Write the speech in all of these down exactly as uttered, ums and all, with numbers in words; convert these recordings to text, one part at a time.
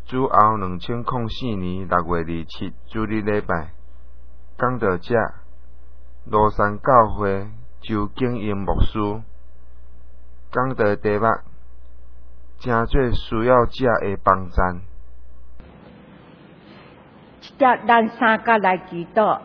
主后两千零四年六月二七主日礼拜，讲到这，罗山教会周景英牧师讲到题目，真做需要者的帮赞。 即只咱三甲来祈祷。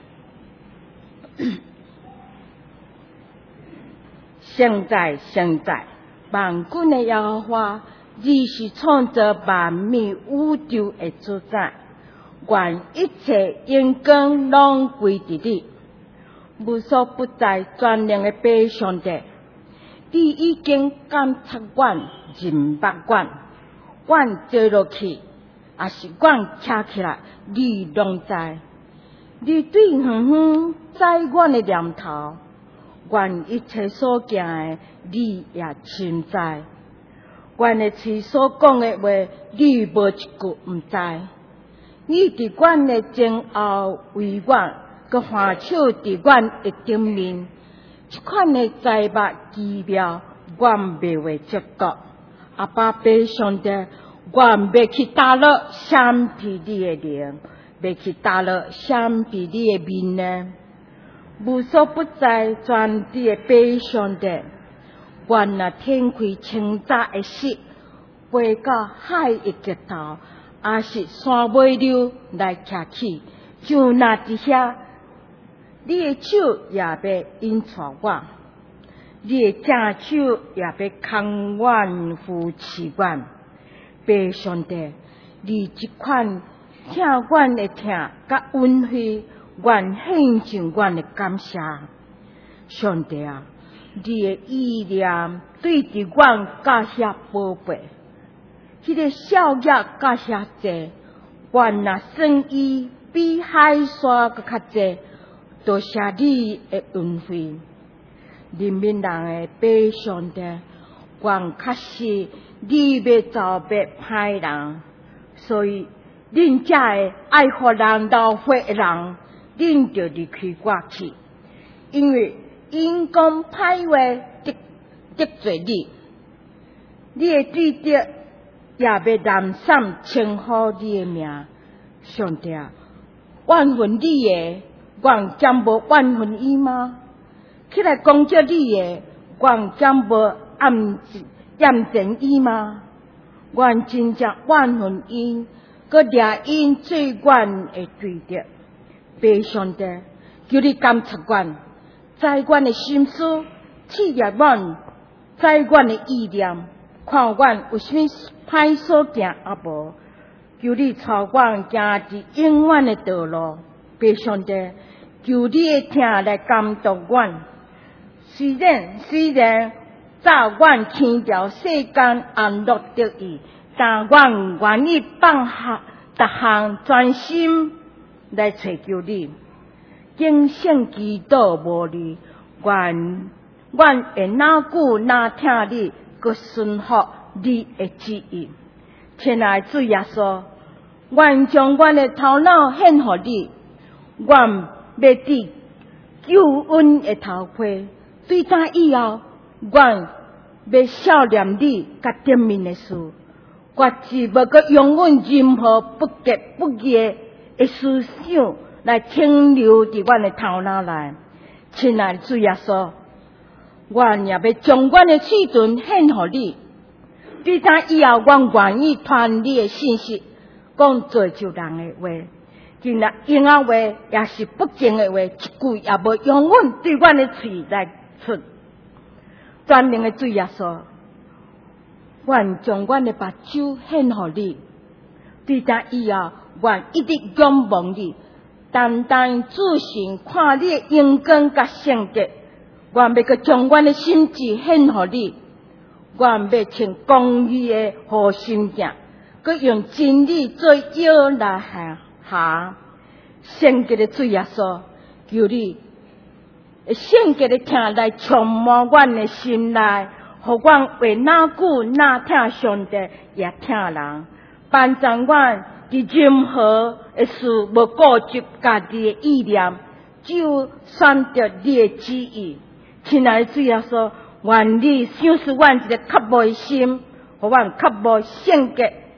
现在，现在，万军的耶和华，你是创造万物宇宙的主宰，愿一切荣光拢归伫你，无所不在全能的爸上帝，你已经监察阮、认捌阮，阮坐落去，也是阮徛起来，你拢知。你对远远知阮的念头，阮一切所行的，你也深知。阮的嘴所讲的话，你无一句毋知。你伫阮的前后为阮，佮欢笑伫阮的顶面，这款的财物奇妙，阮袂会接觉。阿爸爸上帝，阮袂去打扰闪避你的灵。袂去打扰闪避你的面呢，无所不在全知的爸上帝，愿若天开清早的色，飞到海的尽头，也是山尾流来徛起，就那伫遐，你的手也要引带我，你的正手也要扛阮扶持阮，爸上帝，你这款。听阮的听，甲恩惠，愿献上阮的感谢。上帝啊，你的意念对伫阮甲遐宝贝，迄、那个少爷甲遐济，愿若算伊比海沙搁较济，多谢你的恩惠。人民人的爸上帝，愿确实你要召别歹人，所以。恁遮个爱互人劳血的人，恁就离开我去，因为因讲歹话得得罪你，你的对敌也要难散称呼你的名。上帝啊，怨恨你的，愿将无怨恨伊吗？起来攻击你的，愿将无暗验证伊吗？愿真正怨恨伊。佮掠因做阮的对敌，爸上帝，求你监察阮，知阮的心思，试验阮，知阮的意念，看阮有啥物歹所行啊无？求你带阮行伫永远的道路，爸上帝，求你的听来监督阮。虽然虽然早阮牵条世间安乐得意。但阮愿意放下逐项专心来找求你，敬献祈祷无虑，愿阮会哪久哪听你，佮顺服你的旨意。亲爱主耶稣，愿将阮的头脑献互你，愿要伫救恩的头盔，对打以后，愿要少念你甲顶面的事。决志无阁容忍任何不洁不义的思想来停留伫阮的头脑内。亲爱的主耶稣，阮也要将阮的嘴唇献互你。对他以后，阮愿意传你的信息，讲造就人的话，今日用啊话也是不敬的话，一句也无容忍对阮的嘴来出。全能的主耶稣。愿将阮的目睭献互你，对他以后，愿一直仰望你，单单自信看你的阳光甲圣洁。愿要阁将阮的心智献互你，愿要穿公义的护心镜，阁用真理做腰来下下。圣洁的主耶稣，求你圣洁的听来充满阮的心内。互阮为哪久哪听上帝，也听人，帮助阮伫任何的事无顾及家己的意念，只有选择你的旨意。亲爱的主耶稣，愿你赏赐阮一个较无的心，互阮较无圣洁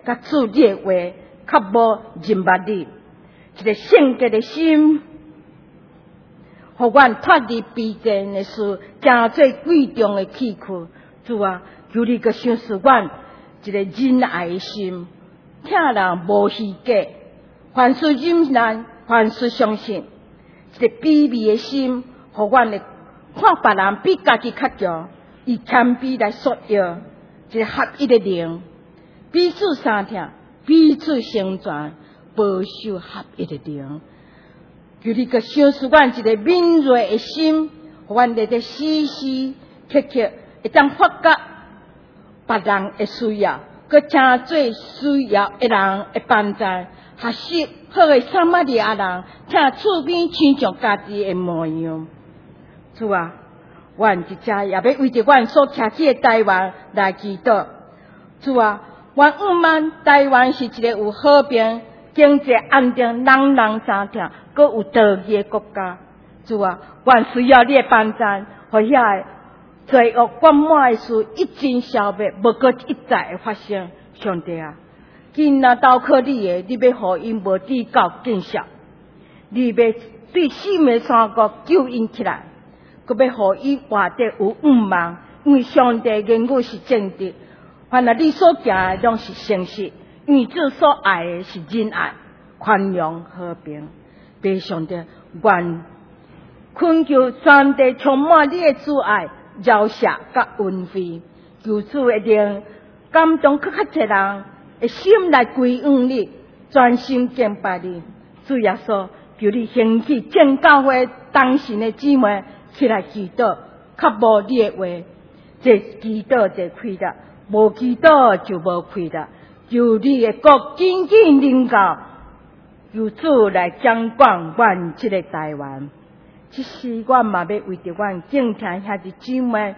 甲主你的话较无认捌你，一个圣洁的心，互阮脱离卑贱的事，真做贵重的器躯。主啊，求你个赏赐阮一个仁爱的心，听人无虚假，凡事忍耐，凡事相信，一个卑微的心，互阮的看别人比家己较强，以谦卑来索要，一个合一的灵，彼此相听，彼此成全，保守合一的灵。求你个赏赐阮一个敏锐的心，互阮在这时时刻刻会当发觉别人的需要，佮真做需要的人的帮助，学习好的撒玛利亚人，听厝边亲像家己的模样。主啊，阮即只也要为着阮所徛起的台湾来祈祷。主啊，阮毋茫台湾是一个有和平、经济安定、人人相听，佮有道义的国家。主啊，阮需要你的帮助，互遐罪恶灌满的事一尽消灭，无搁一再会发生。上帝啊，囡仔投靠你的，你要互因无知教见效，你要对四面三国救因起来，佮要互伊活得有毋茫，因为上帝言语是正直，凡係你所行的拢是诚实，因为主所爱的是仁爱、宽容、和平。被上帝愿恳求上帝充满你的主爱、饶赦甲恩惠，求主一定感动更较侪人的心来归向你，专心敬拜你。主耶稣，求你兴起正教会当时的姊妹起来祈祷，较无你的话，这祈祷就开了，无祈祷就无开了。求你的国紧紧临到，由主来掌管阮这个台湾。这时我嘛要为着阮敬听遐啲姊妹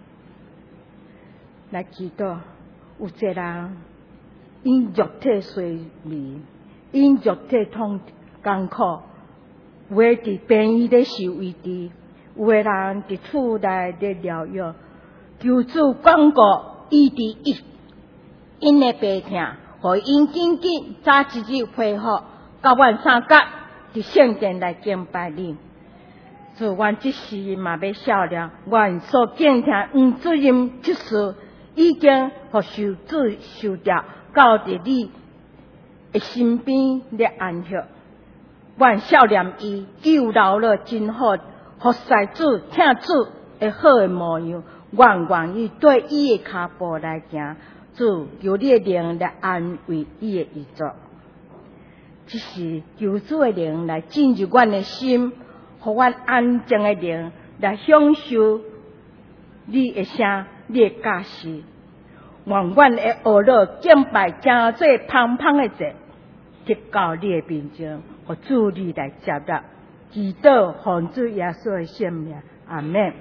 来祈祷。有一人因肉体衰微，因肉体痛艰苦，有诶伫病院咧受医治，有诶人伫厝内咧疗养，求主广告医治伊因诶病痛，互因紧紧早一日恢复，甲阮三甲伫圣殿来敬拜你。主，阮即时嘛要照亮，阮所敬听黄主任即事已经互受主受掉，到伫你诶身边咧安息。阮少年伊救老了真好，互世主听主诶好诶模样，阮愿意对伊诶骹步来行。主，求你诶灵来安慰伊诶遗作。即是求主诶灵来进入阮诶心，互阮安静诶灵来享受你诶声，你诶教示。愿阮诶学乐敬拜真做芳芳诶者，直到你诶面前，互主你来接纳。祈祷奉主耶稣诶圣名，阿门。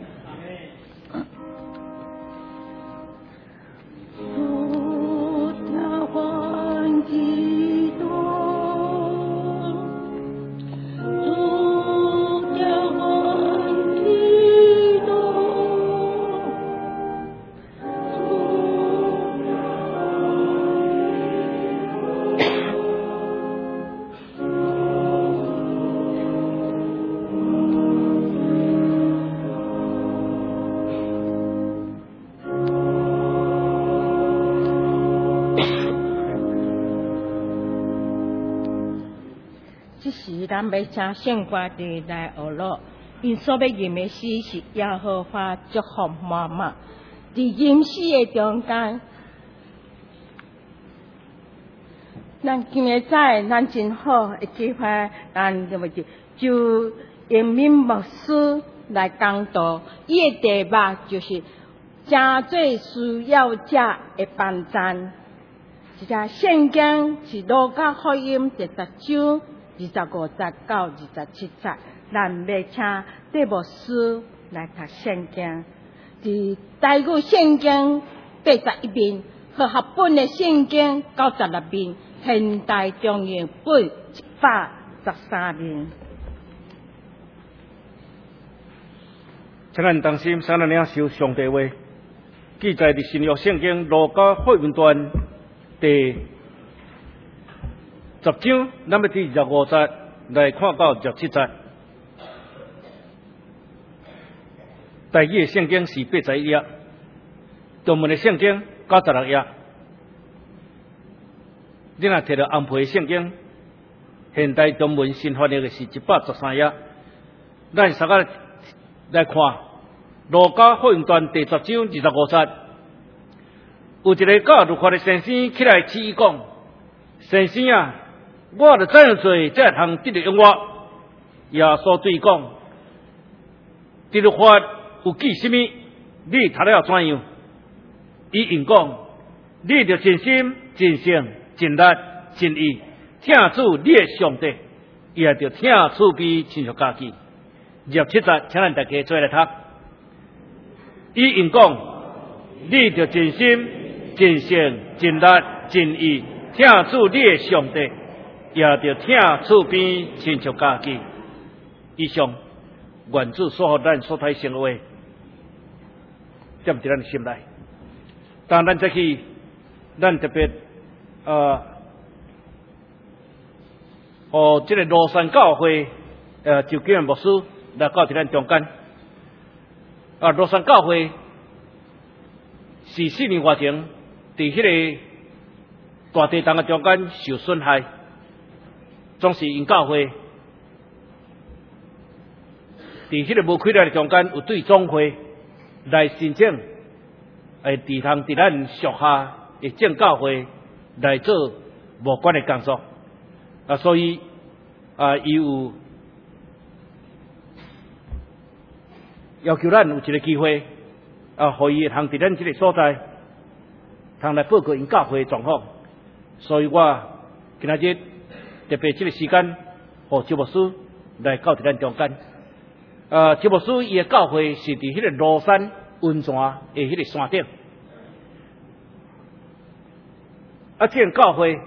咱要请圣歌队来学乐，因所要吟的诗是耶和华祝福满满。伫吟诗的中间，咱今日早咱真好的机会，咱就就英明牧师来讲道，伊的题目就是真最需要者的帮助。一只圣经是路加福音第十章二十五节到二十七节，咱要请对牧师来读圣经。伫台语圣经八十一面，和合本的圣经九十六面，现代中英本一百十三面。 请咱当心，三人领受上帝话，记载伫新约圣经路加福音段第十章，咱要第二十五节来看到二十七节。第一个圣经是八十一页，中文的圣经九十六页。你若摕到红皮圣经，现代中文新翻译的是一百十三页。咱三个来看《路加福音传》第十章二十五节，有一个教律法的先生起来试伊讲：先生啊，我着怎样做才会通得到永活？耶稣对伊讲：这律法有记什么？你读了怎样？伊应讲：你着尽心、尽性、尽力、尽意，听主你的上帝，也着听厝边亲属家己。二十七节，请咱大家做来读。伊应讲：你着尽心、尽性、尽力、尽意，听主你的上帝，也着听厝边亲属家己。以上，愿主所予咱所睇成的话，踮伫咱心内。当咱再去，咱特别呃，哦，这个罗山教会呃，就叫牧师来到伫咱中间。啊，罗山教会是四年外前伫迄个大地堂的中间受损害，总是因教会伫迄个无开来的中间有对总会来申请。诶，地通伫咱属下的正教会来做无关的工作，啊，所以啊，伊有要求咱有一个机会，啊，互伊通伫咱这个所在，通来报告因教会的状况。所以我今仔日特别这个时间，互周牧师来到伫咱中间。啊，周牧师伊的教会是伫迄个罗山温泉的迄个山顶，啊，这个教会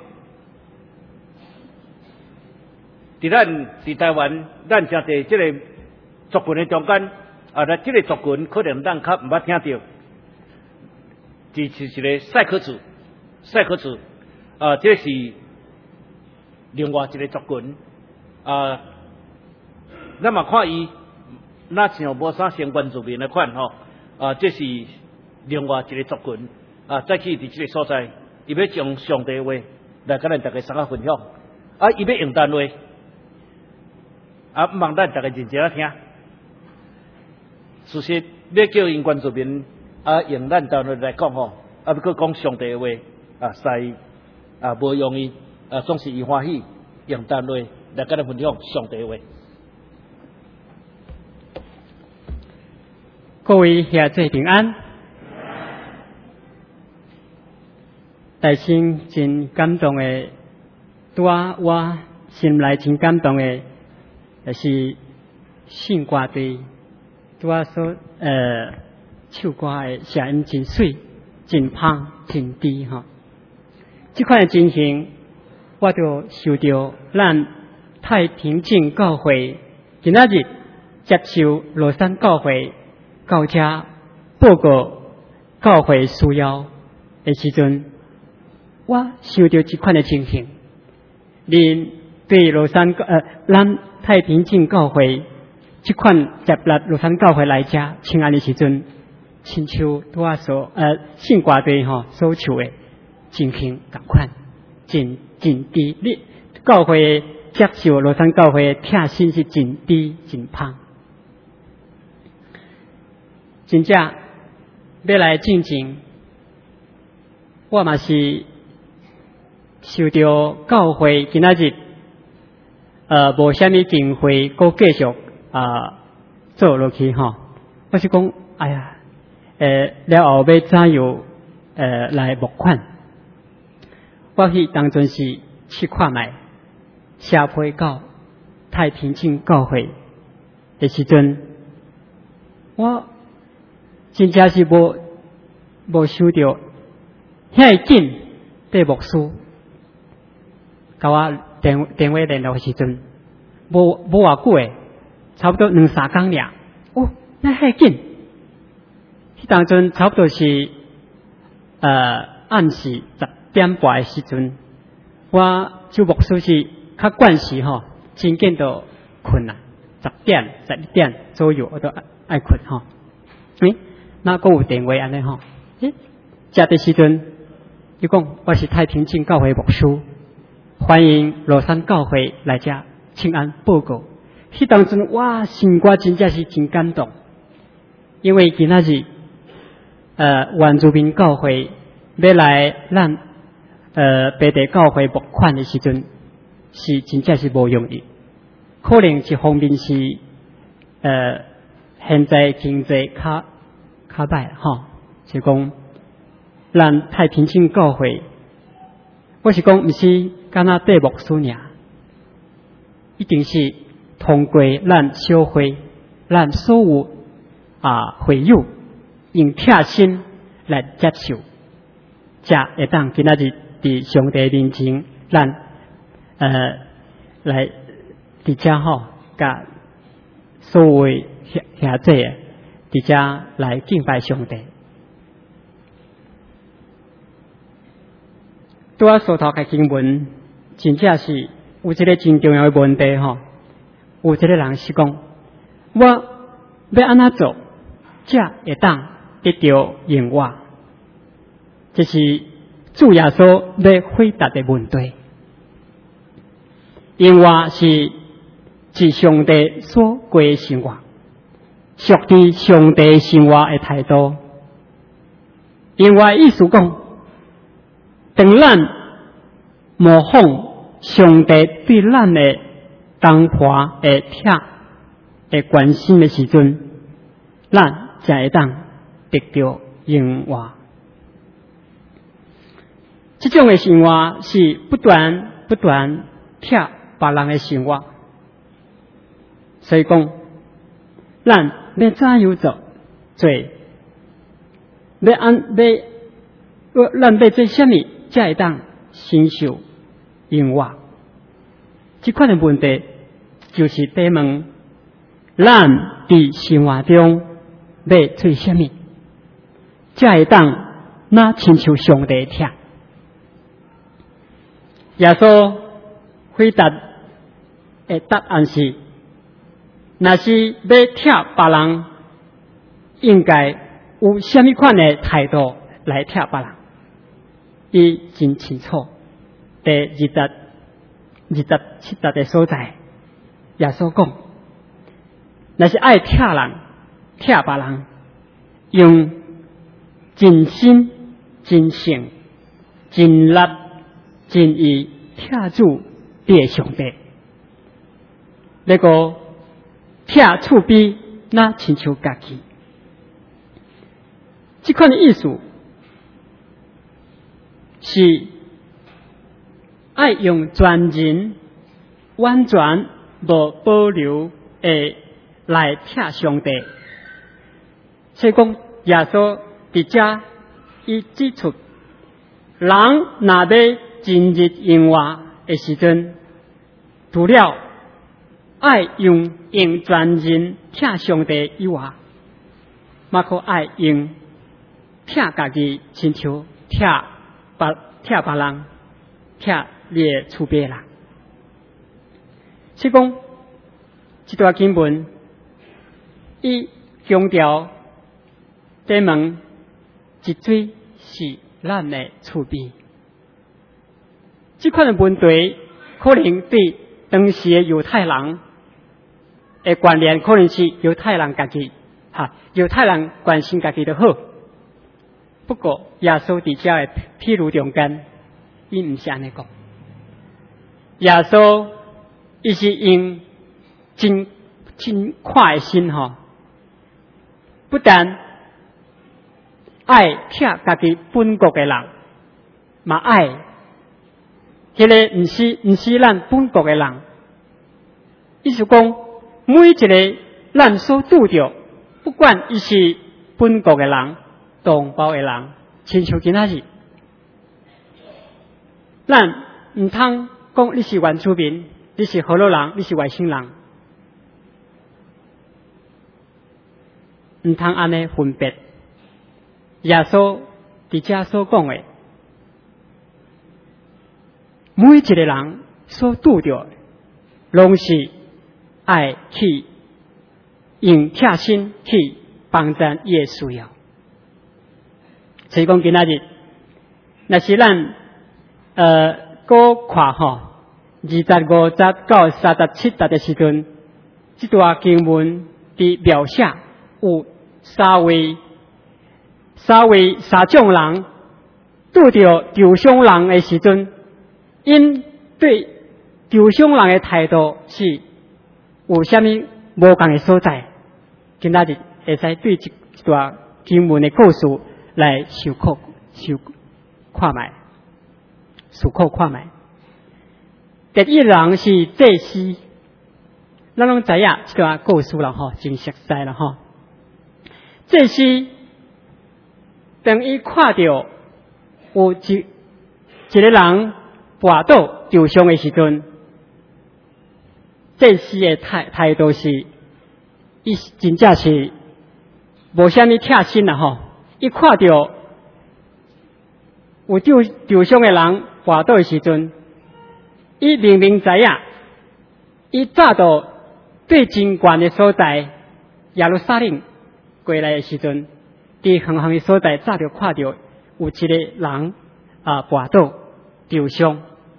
伫咱伫台湾，咱诚侪这个族群的中间，啊，咱这个族群可能咱较毋捌听到，这是一个赛克族，赛克族，啊，这是另外一个族群，啊，咱嘛看伊。那像无啥相关族民的款吼，啊，这是另外一个族群啊，再去伫这个所在，伊要将上帝话来甲咱大家三个分享，啊，伊要用单话，啊，毋望咱大家认真啊听。事实要叫因原住民啊用咱单话来讲吼，啊，要搁讲上帝话啊，使啊无容易啊，总是伊欢喜用单话来甲咱分享上帝话。 各位兄弟平安，大心真感动的，拄啊我心内真感动的，就是信歌队拄啊所呃唱歌的声音真水、真芳、真甜吼。这款的情形，我就受到咱太平静教会今仔日接受罗山教会。到这报告教会需要的时阵，我想到这款的情形。恁对罗山呃，咱太平静教会这款接纳罗山教会来遮请安的时阵，亲像拄啊所呃信歌队吼所唱的情形同款，真真低。你教会接受罗山教会听信是真低真芳。真正要来进前，我嘛是受到教会今仔日呃无虾米经费，搁继续啊做落去吼。我是讲，哎呀，诶、呃，了后要怎样呃来募款？我去当阵是去看卖社会教太平静教会的时阵，我。真正是无无收到，遐紧对牧师，甲我电电话联络时阵，无无偌久诶，差不多两三工俩。哦，那遐紧，迄当阵差不多是呃暗时十点半诶时阵， 我做牧师是较惯时吼，真见到困难，十点、十一点左右我都爱困吼。诶，那个有电话安尼吼，诶，食的时阵，伊讲我是太平静教会牧师，欢迎罗山教会来遮请安报告。迄当阵哇，心肝真正是真感动，因为今仔日呃原住民教会要来咱呃本地教会募款的时阵，是真正是无容易。可能一方面是呃现在经济较较歹吼，是讲咱太平静教会，我是讲毋是敢若对牧师尔，一定是通过咱小会，咱所有啊会友用贴心来接受，才会当今仔日伫上帝面前，咱呃来伫遮吼，甲所有兄兄姐伫遮来敬拜上帝。拄啊所读嘅经文，真正是有一个真重要嘅问题吼。有一个人是讲，我要安怎做，才会当得到荣耀？这是主耶稣要回答的问题。荣耀是是上帝所过的生活，属于上帝生活的态度。荣耀意思讲，当咱模仿上帝对咱的同伴的疼的关心的时阵，咱才会当得到荣耀。这种的生活是不断不断疼别人的生活，所以讲，咱要怎样做？做要按要咱要做什么，才会当承受荣耀？这款的问题就是在问，咱伫生活中要做什么，才会当那亲像上帝疼？耶稣回答的答案是：若是要疼别人，应该有什么款的态度来疼别人？伊真清楚。第二十、二十七节的所在，耶稣讲，若是爱疼人、疼别人，用真心、真性、真力、真意疼主你的上帝。那个疼厝边，那亲像家己。这款的意思是爱用全人、完全无保留的来疼上帝。所以讲，耶稣伫遮伊指出，人若要真日荣耀的时阵，除了爱用用全人疼上帝以外，嘛可爱用疼家己，亲像疼别疼别人，疼你的厝边人。所以讲，这段经文伊强调在问，一水是咱的厝边。这款的问题，可能对当时的犹太人的观念，可能是犹太人家己哈，犹太人关心家己就好。不过耶稣伫遮的譬如中间，伊毋是安尼讲。耶稣伊是用真真快的心吼，不但爱疼家己本国的人，嘛爱迄个毋是毋是咱本国的人。意思讲，每一个咱所拄着，不管伊是本国的人、同胞的人，亲像今仔日，咱毋通讲你是原住民，你是河洛人，你是外星人，毋通安尼分别。耶稣伫遮所讲的， 每一个人所拄着，拢是爱去用贴心去帮助伊的需要。所以讲今仔日，若是咱呃，搁看吼，二十五节到三十七节的时阵，这段经文伫描写有三位三位三种人拄着受伤人的时阵，因对受伤人的态度是有啥物无共的所在。今仔日会使对这段经文的故事来受考受看卖。思考看卖，第一人是祭司，咱拢知影这段故事啦吼，真熟悉啦吼。祭司当伊看到有一一个人跋倒受伤的时阵，祭司的态态度是，伊真正是无啥物贴心啦吼。伊看到有受受伤的人跋倒的时阵，伊明明知影，伊早到对真悬的所在耶路撒冷过来的时阵，伫远远的所在早就看到有一个人啊跋倒受伤，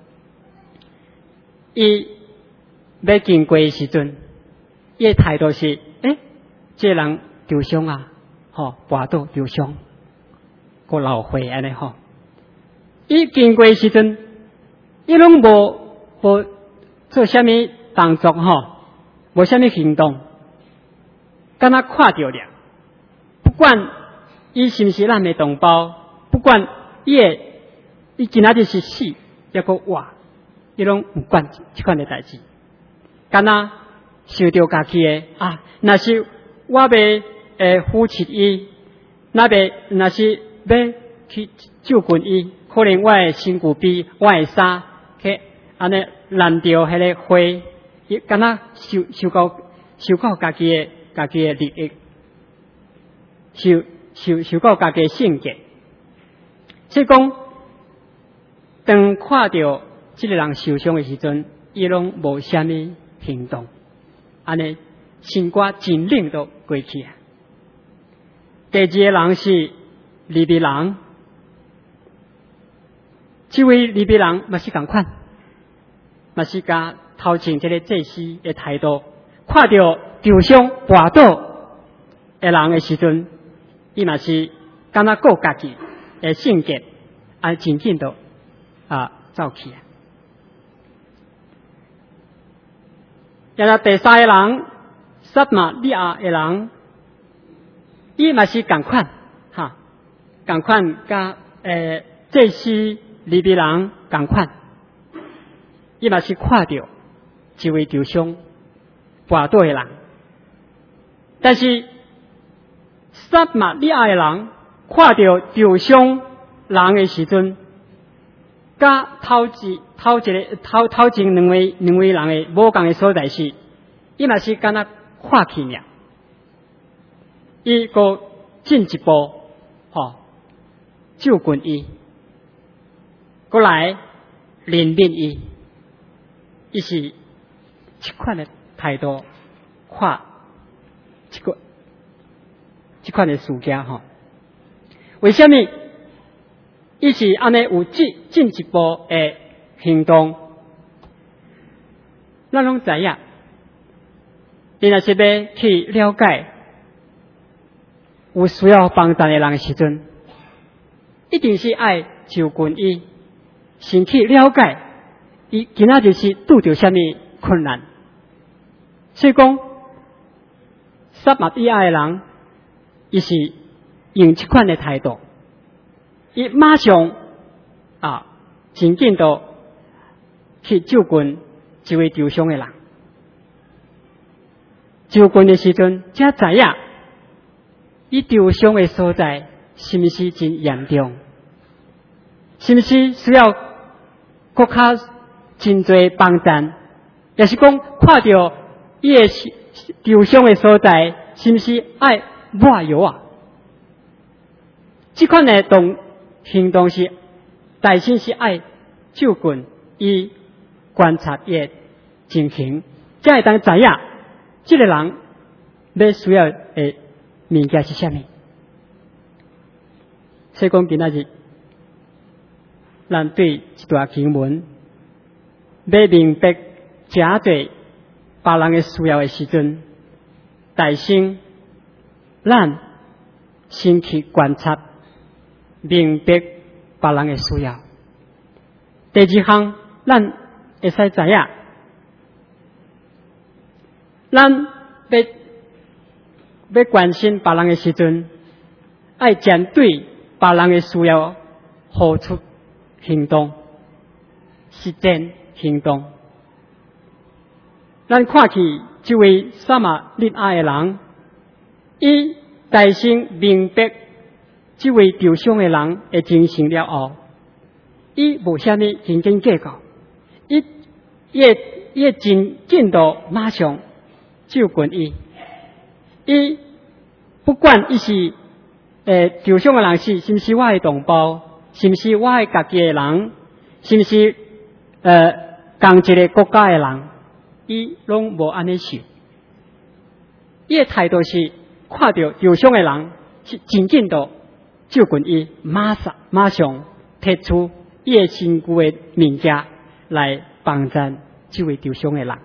伊要经过的时阵，伊的态度是：诶，这个人受伤啊，吼跋倒受伤，个老岁安尼吼。伊经过时阵，伊拢无无做啥物动作吼，无啥物行动，敢若看着了。不管伊是毋是咱的同胞，不管伊的伊今仔日是死，抑个活，伊拢毋管即款的代志。敢若想着家己的啊，若是我要诶扶持伊，若要若是要去救援伊。可能我的身躯比我的衫去安尼拦着迄个花，伊敢若受受到受到家己的家己的利益，受受受到家己的性格。所以讲，当看到这个人受伤的时阵，伊拢无啥物行动，安尼心肝真冷都过去啊。第二个人是利未人。这位利未人嘛是同款，嘛是甲头前这个祭司的态度，看到受伤跋倒的人的时阵，伊嘛是敢若顾家己的性格，啊，真紧就啊走去啊。然后第三个人，撒玛利亚的人，伊嘛是同款，哈，同款甲诶祭司。利未人同款，伊嘛是看到一位受伤跋倒的人，但是撒玛利亚的人看到受伤人的时阵，甲头一头一个头头前两位两位人的无共的所在是，伊嘛是敢若看去尔，伊个进一步，吼，救援伊。过来怜悯伊，伊是这款的态度看这个这款的事件吼。为什么？伊是安尼有进进一步的行动？咱拢知影，你若是要去了解有需要帮助的人的时阵，一定是爱就近伊。先去了解，伊今仔日是拄着啥物困难，所以讲，撒玛利亚的人，伊是用这款的态度，伊马上啊，真紧就去救援一位受伤的人。救援的时阵，才知影，伊受伤的所在是毋是真严重，是毋是需要搁较真侪帮助，也是讲看到伊个受伤的所在，是毋是爱抹药啊？这款的动行动是，大心是爱救援伊观察伊的情形，才会当知影这个人要需要的物件是啥物。所以讲今仔日，咱对一段经文，要明白真侪别人的需要的时阵，大先咱先去观察，明白别人的需要。第二项，咱会使知影，咱要要关心别人的时阵，爱针对别人的需要付出行动，实践行动。咱看去这位撒玛利亚的人，伊大先明白这位受伤的人的情形了后，伊无啥物斤斤计较，伊伊伊真进度马上就管伊，伊不管伊是诶受伤的人是是毋是我的同胞，是毋是我的家己的人，是毋是呃同一个国家的人，伊拢无安尼想。伊的态度是看到受伤的人是真进度就管伊，马上马上提出伊的身躯的物件来帮助这位受伤的人。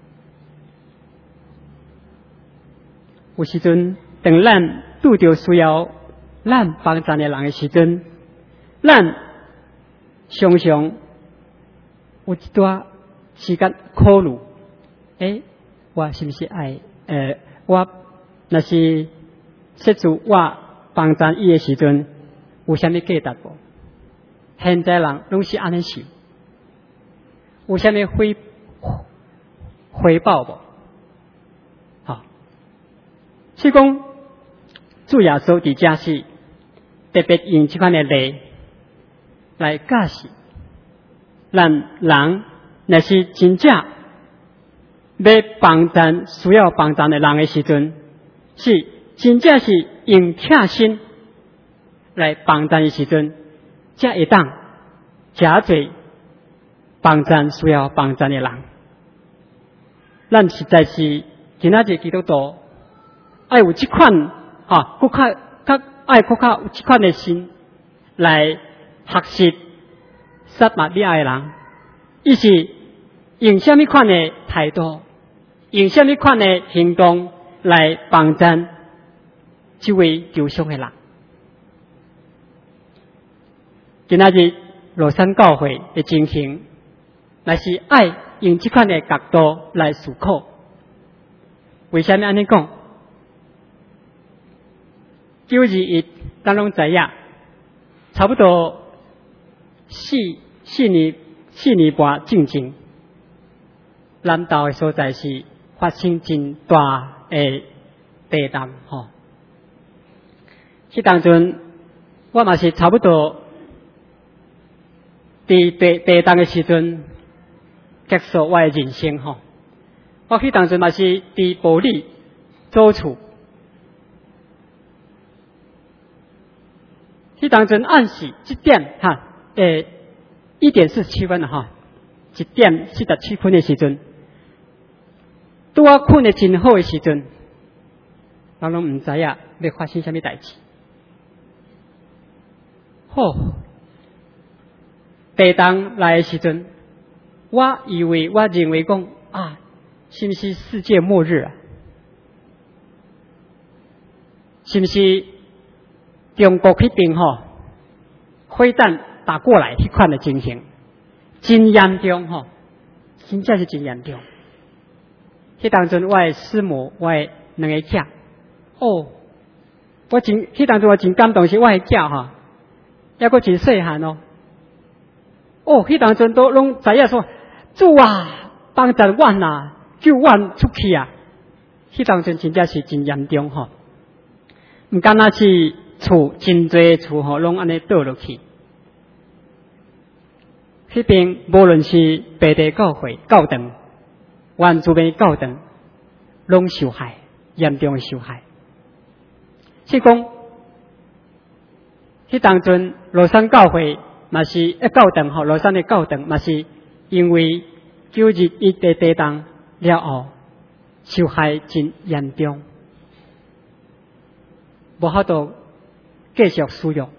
有时阵，当咱拄着需要咱帮助的人的时阵，咱常常有一段时间考虑：诶，我是不是爱？呃，我若是设置我帮助伊的时阵，有啥物价值无？现在人拢是安尼想，有啥物回回报无？好，所以讲主耶稣伫遮是特别用这款的例来教示，咱人若是真正要帮助需要帮助的人的时阵，是真正是用贴心来帮助的时阵，才会当真侪帮助需要帮助的人。咱实在是今仔日基督徒爱有这款哈，更较较爱更较有这款的心来学习撒玛利亚的人，伊是用什么款的态度，用什么款的行动来帮助这位受伤的人。今仔日罗山教会的情形，乃是爱用这款的角度来思考。为什么安尼讲？九二一，咱拢知影，差不多四四年四年半进前，南投的所在是发生真大的地震吼。迄当阵，我嘛是差不多伫地地震的时阵结束我的人生吼。我迄当阵嘛是伫埔里租厝。迄当阵暗时一点哈，诶，一点四十七分了哈，一点四十七分的时阵，拄我困得真好的时阵，人拢唔知影要发生什么代志。吼，地震来的时阵，我以为我认为讲啊，是不是世界末日啊？是不是？中国迄边吼，飞弹打过来，迄款的情形真严重吼，真正是真严重。迄当阵我的师母，我的两个囝，哦，我真迄当阵我真感动，是我的囝哈，抑阁真细汉哦。哦，迄当阵都拢知影说，主啊，帮助阮啊，救阮出去啊。迄当阵真正是真严重吼，毋敢若是。厝真侪厝吼，拢安尼倒落去。迄边无论是本地教会、教堂、原住民教堂，拢受害，严重的受害。所以讲，迄当阵罗山教会嘛是一教堂吼，罗山的教堂嘛是因为九日伊地地动了后，受害真严重，无法度继续使用，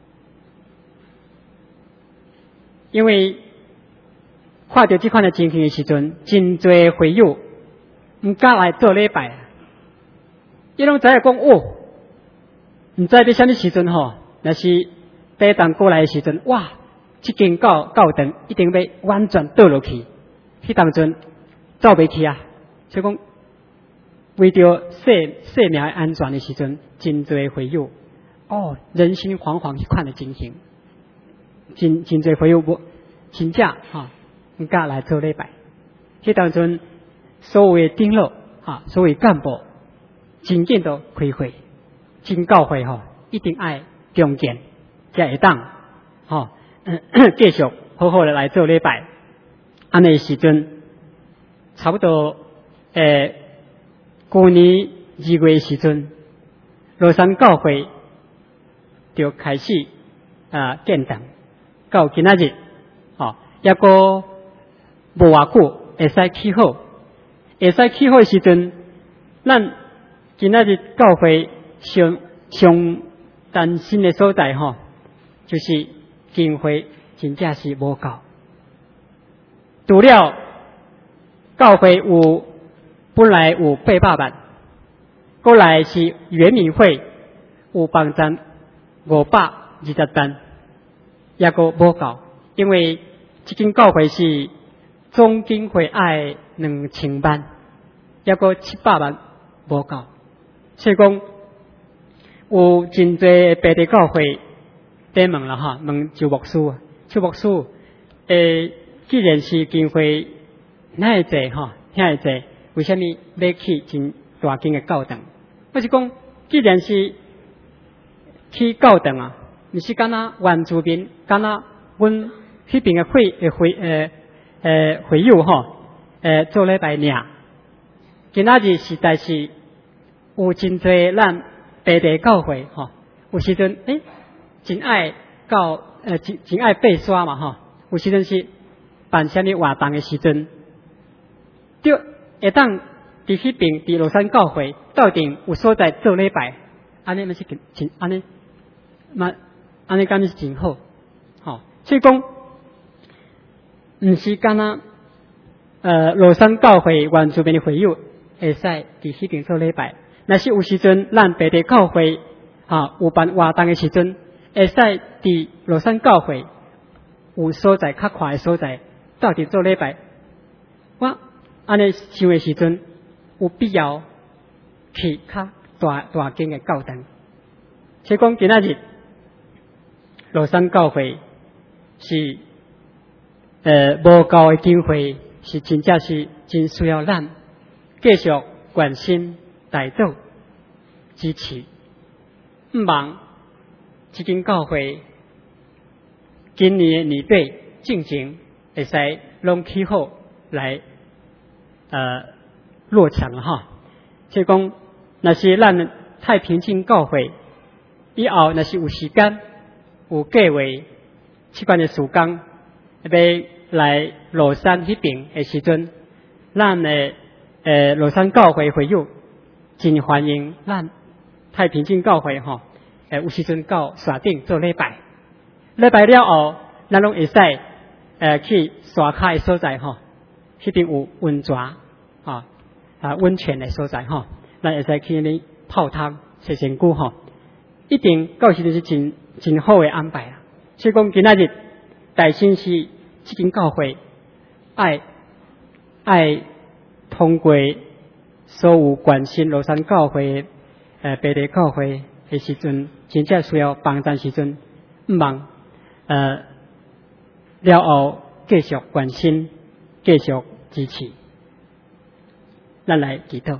因为看到这款的情形的时阵，真侪会友唔敢来做礼拜，伊拢知影讲哦，唔知要啥物时阵吼，若是地动过来的时阵，哇，这间教教堂一定要完全倒落去，迄当阵走袂去啊，所以讲为着生生命安全的时阵，真侪会友哦，人心惶惶去看的情形，真真侪会友无真正哈。唔敢来做礼拜，迄当阵所有的长老哈，所有干部真紧都开会，真教会吼，一定爱重建，才会当吼继续好好的来做礼拜。安尼时阵，差不多诶，去年二月时阵，罗山教会就开始啊建堂，到今仔日，吼，抑个。无偌久会使起好，会使起好的时阵，咱今仔日教会上上担心的所在吼，就是经费真正是无够。除了教会有本来有八百万，过来是原民会有帮赞五百二十单，也个无够，因为这间教会是。总经费爱两千万，抑个七百万无够，所以讲有真侪别的教会在问啦哈，问周牧师啊，周牧师，诶，既然是经费遐济哈，遐济，为虾米要去真大间的教堂？我是讲，既然是去教堂啊，毋是敢若原住民，敢若阮迄边的会诶会诶。诶，会友吼，诶，做礼拜尔，今仔日实在是有真侪咱别地教会吼，有时阵诶，真爱教诶，真真爱背刷嘛吼，有时阵是办啥物活动的时阵，就会当伫迄边伫罗山教会到顶有所在做礼拜，安尼嘛是真安尼，嘛安尼敢是真好，吼，所以讲。毋是敢若呃罗山教会原住民的会友会使伫迄边做礼拜，若是有时阵咱别地教会啊有办活动的时阵，会使伫罗山教会有所在较快的所在到底做礼拜。我安尼想的时阵，有必要去较大大间的教堂。所以讲今仔日罗山教会是。呃，无够的经费是真正是真需要咱继续关心带动支持，毋望这间教会今年的年底进前会使拢起好来呃落场哈。所以讲，若是咱太平静教会以后，若是有时间有计划，即款的时间要。来罗山迄边的时阵，咱的呃罗山教会会友真欢迎咱太平静教会吼，诶有时阵到山顶做礼拜，礼拜了后，咱拢会使呃去山骹的所在吼，迄边有温泉啊啊温泉的所在吼，咱会使去那泡汤洗身躯吼，一定到时就是真真好的安排啦。所以讲今仔日大新是。这间教会爱爱通过所有关心罗山教会呃别地教会的时阵，真正需要帮助时阵，毋望呃了后继续关心，继续支持。咱来祈祷。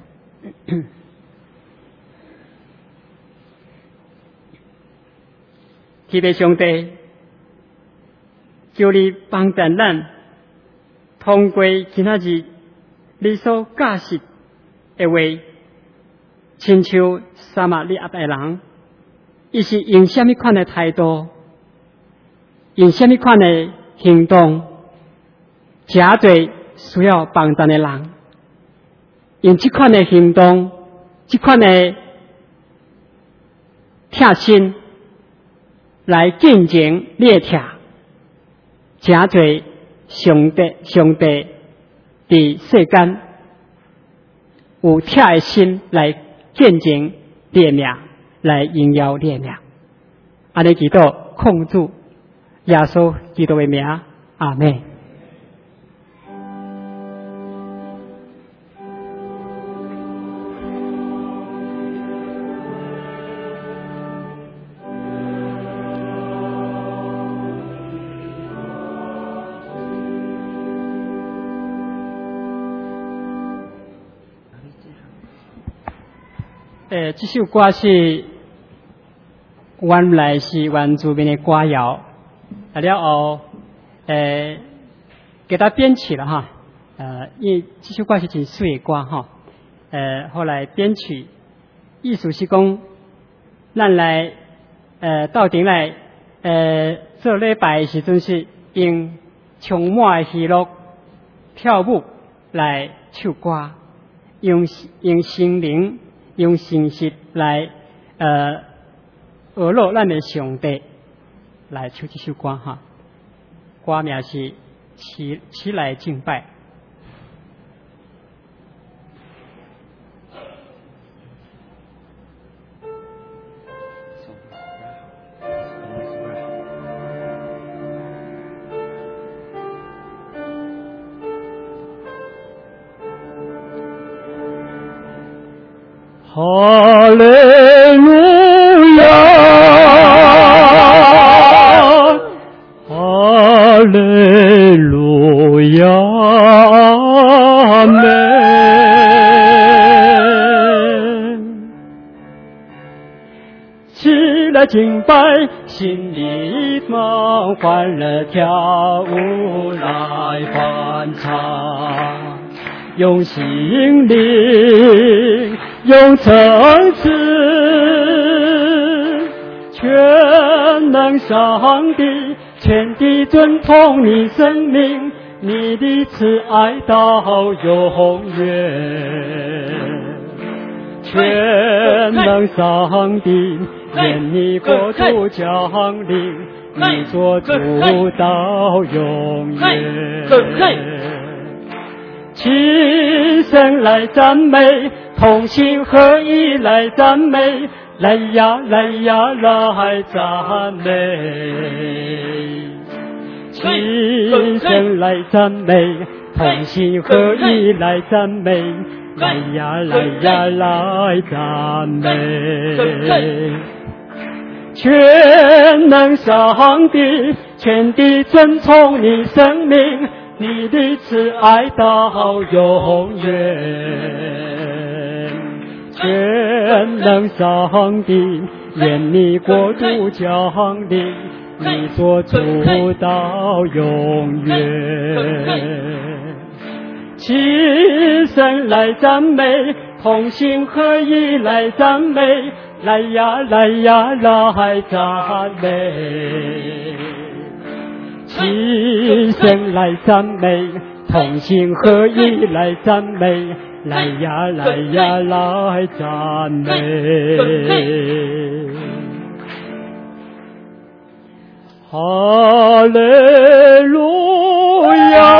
天父上帝。求你帮助咱，通过今仔日你所教示的话，亲像撒玛利亚的人，伊是用什么款的态度，用什么款的行动， 真侪需要帮助的人，用这款的行动，这款的贴心来见证列帖，真侪上帝上帝伫世间有贴的心来见证列名，来荣耀列名。安尼祈祷控制耶稣基督的名，阿们。诶，这首歌是原来是原住民的歌谣，啊了后，诶，给他编曲了哈，呃，因为这首歌是真水的歌哈，呃，后来编曲，意思是讲，咱来，呃，到顶来，呃，做礼拜的时阵是用充满的喜乐跳舞来唱歌，用用心灵。用信息来呃讹落咱的上帝来唱这首歌哈，歌名是起起来敬拜。 哈利路亚，哈利路亚，阿们。起来敬拜，心里满欢乐，跳舞来欢唱。用心灵，用诚实，全能上帝，全地尊崇你生命，你的慈爱到永远。全能上帝，愿你国度降临，你做主到永远。齐声来赞美，同心合一来赞美，来呀来呀来赞美。齐声来赞美，同心合一来赞美，来呀来呀来赞美。全能上帝，全地尊崇你生命，你的慈爱到永远。全能上帝，愿你国度降临，你做主到永远。齐声来赞美，同心合一来赞美，来呀来呀来赞美。齐声来赞美，同心合一来赞美，来呀来呀来赞美。哈利路亚，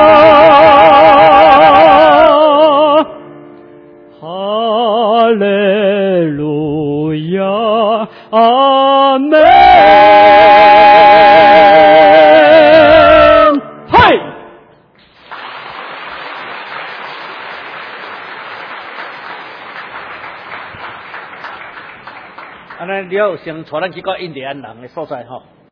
哈利路亚，阿门。 安尼了，先带咱去到印第安人的所在吼。